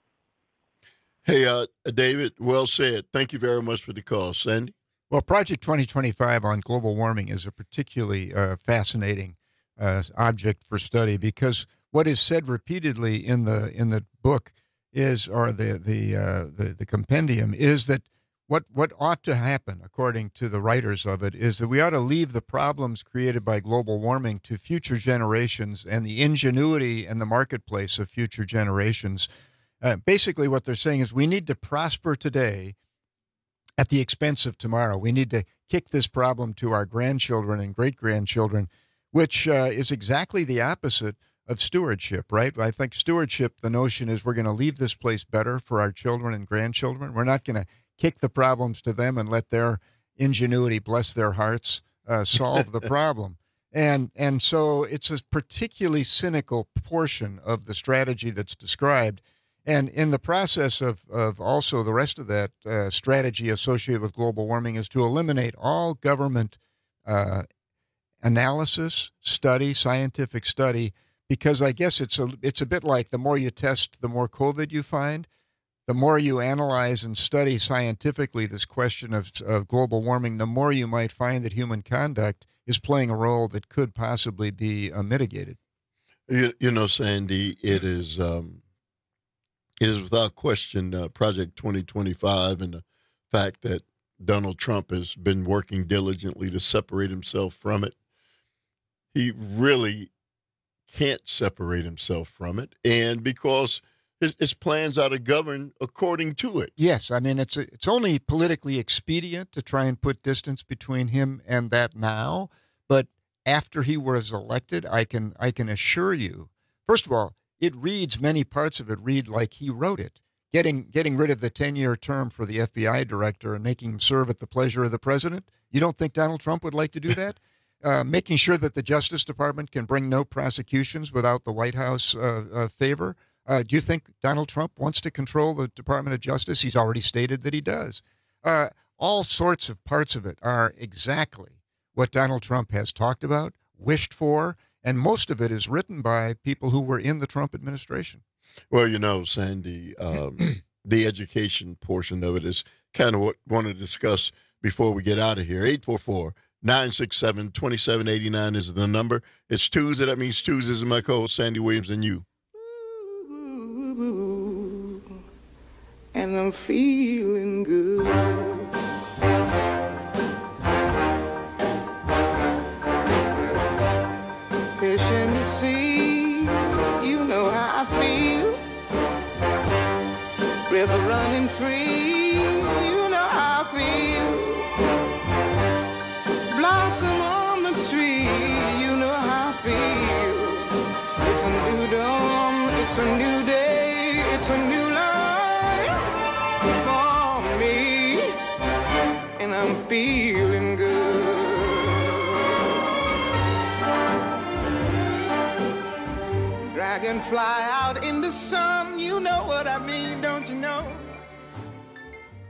Hey, uh, David, well said. Thank you very much for the call. Sandy? Well, Project twenty twenty-five on global warming is a particularly uh, fascinating uh, object for study, because what is said repeatedly in the in the book is, or the the uh, the, the compendium, is that what what ought to happen, according to the writers of it, is that we ought to leave the problems created by global warming to future generations and the ingenuity and the marketplace of future generations. Uh, basically, what they're saying is we need to prosper today at the expense of tomorrow. We need to kick this problem to our grandchildren and great-grandchildren, which uh, is exactly the opposite of stewardship, right? I think stewardship, the notion is we're going to leave this place better for our children and grandchildren. We're not going to kick the problems to them and let their ingenuity, bless their hearts, uh, solve the problem. And and so it's a particularly cynical portion of the strategy that's described. And in the process of, of also the rest of that uh, strategy associated with global warming is to eliminate all government uh, analysis, study, scientific study, because I guess it's a, it's a bit like the more you test, the more COVID you find. The more you analyze and study scientifically this question of, of global warming, the more you might find that human conduct is playing a role that could possibly be uh, mitigated. You, you know, Sandy, it is... Um... It is without question uh, Project twenty twenty-five, and the fact that Donald Trump has been working diligently to separate himself from it. He really can't separate himself from it, and because his, his plans are to govern according to it. Yes, I mean, it's a, it's only politically expedient to try and put distance between him and that now, but after he was elected, I can I can assure you, first of all, it reads, many parts of it read like he wrote it. Getting getting rid of the ten-year term for the F B I director and making him serve at the pleasure of the president. You don't think Donald Trump would like to do that? uh, making sure that the Justice Department can bring no prosecutions without the White House uh, uh, favor. Uh, do you think Donald Trump wants to control the Department of Justice? He's already stated that he does. Uh, all sorts of parts of it are exactly what Donald Trump has talked about, wished for, and most of it is written by people who were in the Trump administration. Well, you know, Sandy, um, the education portion of it is kind of what I want to discuss before we get out of here. eight four four, nine six seven, two seven eight nine is the number. It's Tuesday. That means Tuesdays is my co-host, Sandy Williams, and you. And I'm feeling good. Fish in the sea, you know how I feel. River running free, you know how I feel. Blossom on the tree, you know how I feel. It's a new dawn, it's a new day, it's a new life for me. And I'm feeling good. Dragonfly out in the sun, you know what I mean, don't you know?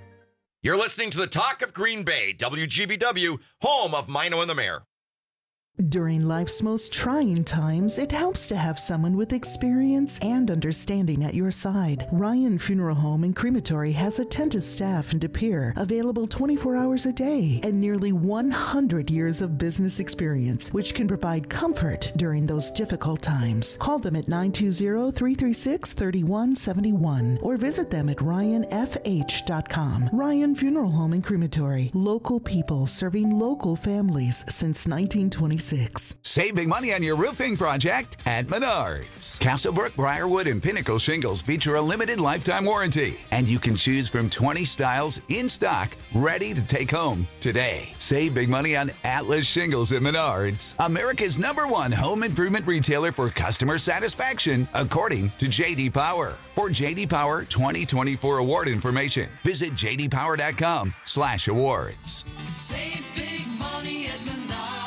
You're listening to the Talk of Green Bay, W G B W, home of Mino and the Mayor. During life's most trying times, it helps to have someone with experience and understanding at your side. Ryan Funeral Home and Crematory has attentive staff in De Pere, available twenty-four hours a day, and nearly one hundred years of business experience, which can provide comfort during those difficult times. Call them at nine two zero, three three six, three one seven one or visit them at ryan f h dot com. Ryan Funeral Home and Crematory, local people serving local families since nineteen twenty-six. Save big money on your roofing project at Menards. Castlebrook, Briarwood, and Pinnacle shingles feature a limited lifetime warranty, and you can choose from twenty styles in stock, ready to take home today. Save big money on Atlas shingles at Menards, America's number one home improvement retailer for customer satisfaction, according to J D Power. For J D Power twenty twenty-four award information, visit j d power dot com slash awards. Save big money at Menards.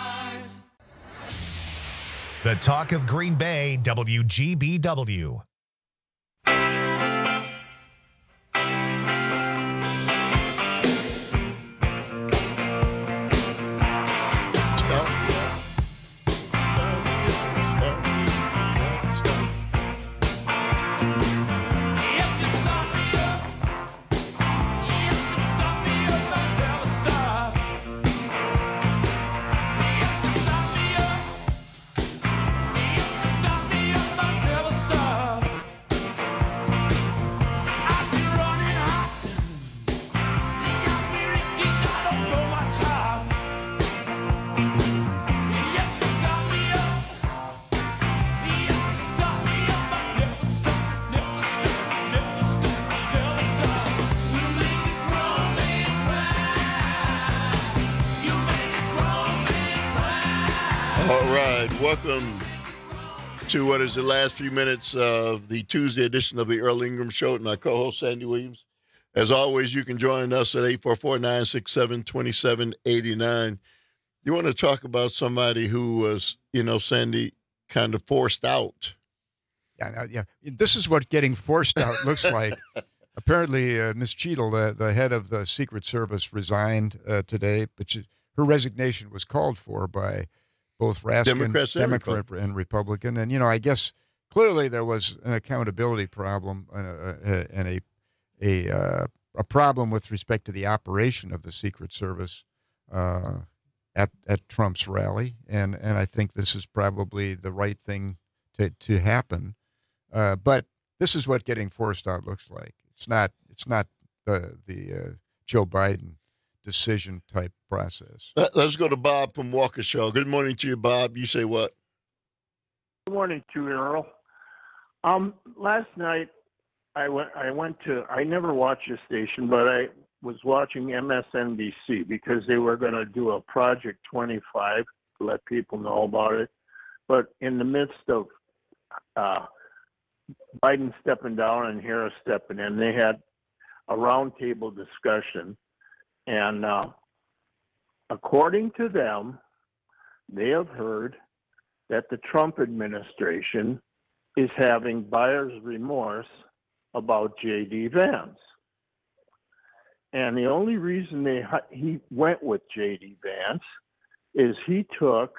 The Talk of Green Bay, W G B W. Welcome to what is the last few minutes of the Tuesday edition of the Earl Ingram Show with my co-host, Sandy Williams. As always, you can join us at eight four four, nine six seven, two seven eight nine. You want to talk about somebody who was, you know, Sandy, kind of forced out. Yeah, yeah. This is what getting forced out looks like. Apparently, uh, Miz Cheadle, the, the head of the Secret Service, resigned uh, today, but she, her resignation was called for by both Raskin, Democrats and Democrat Republican. and Republican. And, you know, I guess clearly there was an accountability problem and a, and a, a, uh, a problem with respect to the operation of the Secret Service uh, at, at Trump's rally. And, and I think this is probably the right thing to, to happen. Uh, but this is what getting forced out looks like. It's not, it's not the, the uh, Joe Biden decision type process. Let's go to Bob from Waukesha. Good morning to you, Bob. You say what? Good morning to you, Earl. Um, last night I went. I went to. I never watched the station, but I was watching M S N B C because they were going to do a Project twenty-five to let people know about it. But in the midst of uh, Biden stepping down and Harris stepping in, they had a roundtable discussion. And uh, according to them, they have heard that the Trump administration is having buyer's remorse about J D. Vance. And the only reason they he went with J D. Vance is he took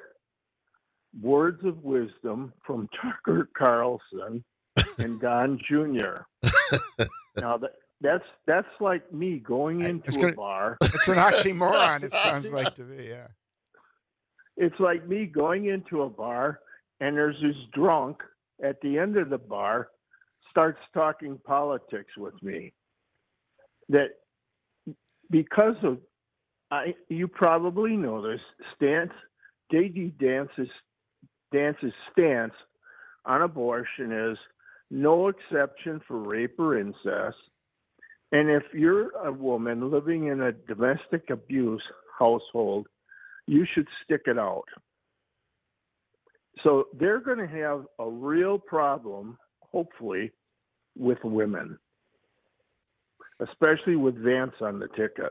words of wisdom from Tucker Carlson and Don Junior Now, that That's that's like me going into it's gonna, a bar. It's an oxymoron, it sounds like to me, yeah. It's like me going into a bar and there's this drunk at the end of the bar starts talking politics with me. That because of I you probably know this, stance J D. Vance's Vance's stance on abortion is no exception for rape or incest. And if you're a woman living in a domestic abuse household, you should stick it out. So they're going to have a real problem, hopefully, with women, especially with Vance on the ticket.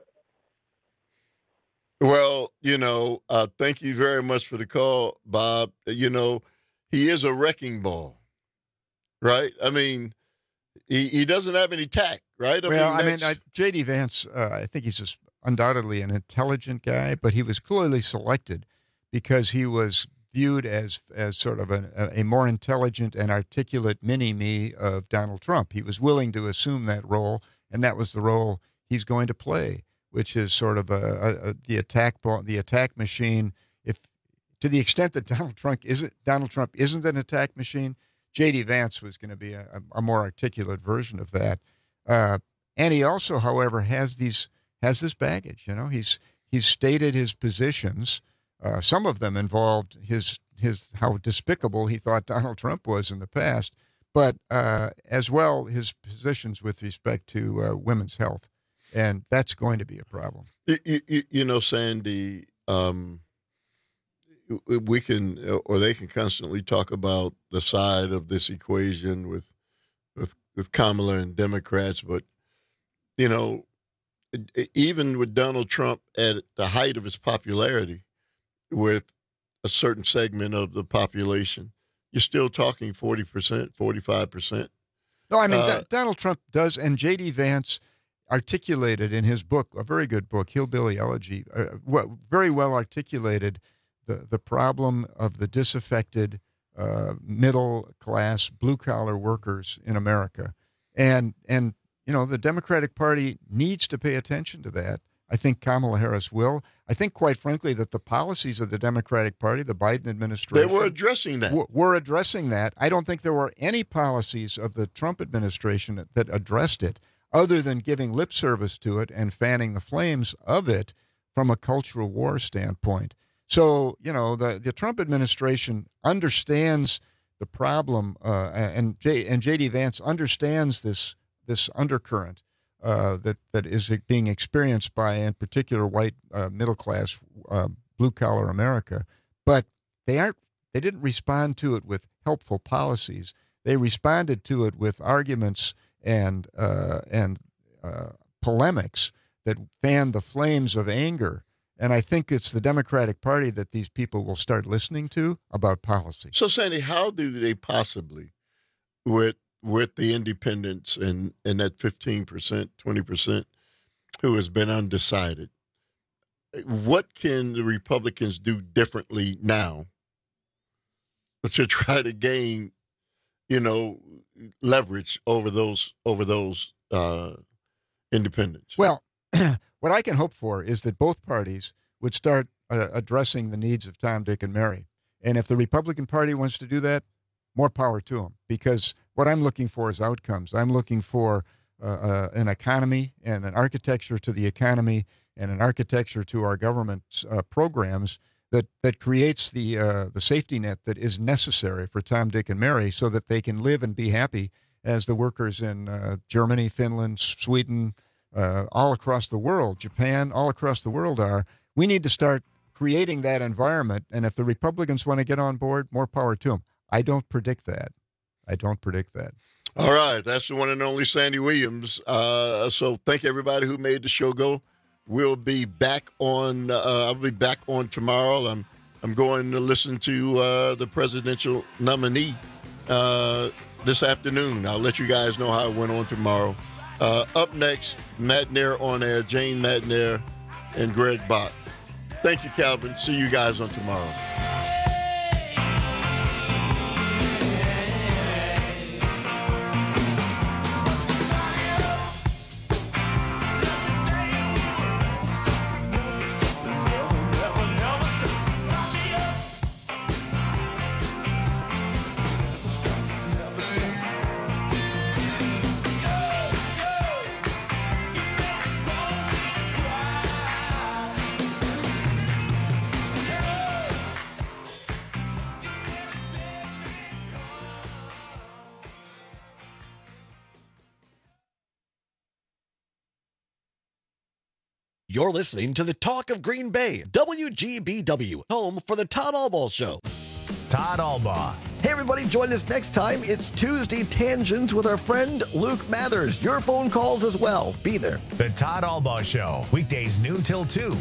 Well, you know, uh, thank you very much for the call, Bob. You know, he is a wrecking ball, right? I mean, he, he doesn't have any tact. Right? I well, mean, I mean, I, J D. Vance, uh, I think he's just undoubtedly an intelligent guy, but he was clearly selected because he was viewed as as sort of a, a more intelligent and articulate mini-me of Donald Trump. He was willing to assume that role, and that was the role he's going to play, which is sort of a, a, a the attack ball, the attack machine. If to the extent that Donald Trump isn't Donald Trump isn't an attack machine, J D Vance was going to be a, a more articulate version of that. Uh, and he also, however, has these has this baggage. You know, he's he's stated his positions. Uh, some of them involved his his how despicable he thought Donald Trump was in the past, but uh, as well his positions with respect to uh, women's health, and that's going to be a problem. You, you, you know, Sandy, um, we can or they can constantly talk about the side of this equation with with with Kamala and Democrats, but you know, even with Donald Trump at the height of his popularity, with a certain segment of the population, you're still talking forty percent, forty-five percent. No, I mean, uh, D- Donald Trump does, and J D Vance articulated in his book, a very good book, Hillbilly Elegy, uh, w- very well articulated the, the problem of the disaffected uh, middle-class, blue-collar workers in America. And, and, you know, the Democratic Party needs to pay attention to that. I think Kamala Harris will. I think, quite frankly, that the policies of the Democratic Party, the Biden administration, they were addressing that. W- were addressing that. I don't think there were any policies of the Trump administration that, that addressed it, other than giving lip service to it and fanning the flames of it from a cultural war standpoint. So, you know, the, the Trump administration understands the problem, uh, and J and J D Vance understands this this undercurrent. Uh, that that is being experienced by, in particular, white uh, middle class, uh, blue collar America, but they aren't. They didn't respond to it with helpful policies. They responded to it with arguments and uh, and uh, polemics that fanned the flames of anger. And I think it's the Democratic Party that these people will start listening to about policy. So, Sandy, how do they possibly, with with the independents and, and that fifteen percent, twenty percent who has been undecided, what can the Republicans do differently now to try to gain, you know, leverage over those over those uh, independents? Well, what I can hope for is that both parties would start uh, addressing the needs of Tom, Dick, and Mary. And if the Republican Party wants to do that, more power to them, because what I'm looking for is outcomes. I'm looking for uh, uh, an economy and an architecture to the economy and an architecture to our government uh, programs that, that creates the uh, the safety net that is necessary for Tom, Dick, and Mary so that they can live and be happy as the workers in uh, Germany, Finland, Sweden, uh, all across the world, Japan, all across the world are. We need to start creating that environment, and if the Republicans want to get on board, more power to them. I don't predict that. I don't predict that. All right. That's the one and only Sandy Williams. Uh, so thank everybody who made the show go. We'll be back on, uh, I'll be back on tomorrow. I'm I'm going to listen to uh, the presidential nominee uh, this afternoon. I'll let you guys know how it went on tomorrow. Uh, up next, Matt Nair on air, Jane Matt Nair, and Greg Bott. Thank you, Calvin. See you guys on tomorrow. You're listening to the Talk of Green Bay, W G B W, home for the Todd Albaugh Show. Todd Albaugh. Hey, everybody, join us next time. It's Tuesday Tangents with our friend Luke Mathers. Your phone calls as well. Be there. The Todd Albaugh Show, weekdays noon till two.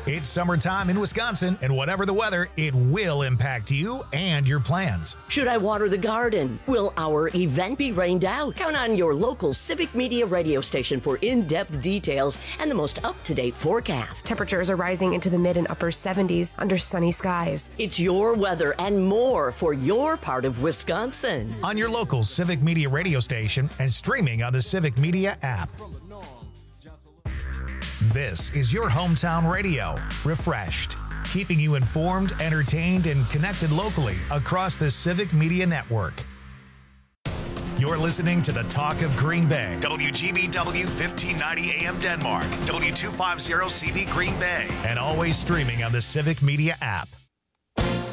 It's summertime in Wisconsin, and whatever the weather, it will impact you and your plans. Should I water the garden? Will our event be rained out? Count on your local Civic Media radio station for in-depth details and the most up-to-date forecast. Temperatures are rising into the mid and upper seventies under sunny skies. It's your weather and more for your part of Wisconsin. On your local Civic Media radio station and streaming on the Civic Media app. This is your hometown radio, refreshed, keeping you informed, entertained, and connected locally across the Civic Media Network. You're listening to the Talk of Green Bay, W G B W fifteen ninety A M Denmark, W two fifty C V Green Bay, and always streaming on the Civic Media app.